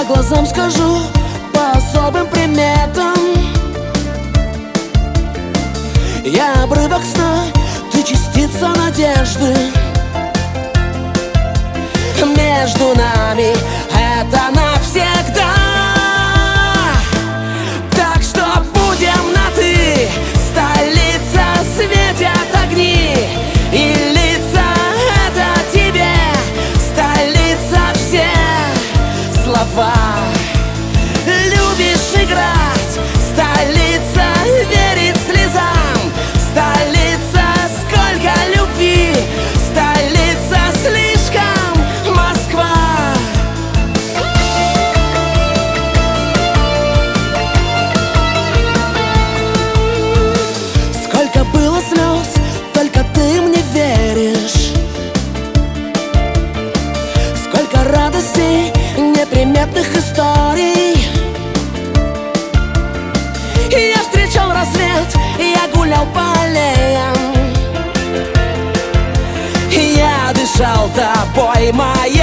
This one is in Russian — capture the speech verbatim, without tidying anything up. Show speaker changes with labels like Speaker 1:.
Speaker 1: глазам скажу, по особым приметам. Я обрывок сна, ты частица надежды. Между нами это навсегда. Так что будем на «ты». Столица, светят огни, и лица — это тебе. Столица, все слова. Любишь играть, столица, верить слезам. Столица, сколько любви. Столица, слишком Москва. Сколько было слез, только ты мне веришь. Сколько радостей, неприметных историй. Я встречал рассвет, я гулял по аллеям. Я дышал тобой, моей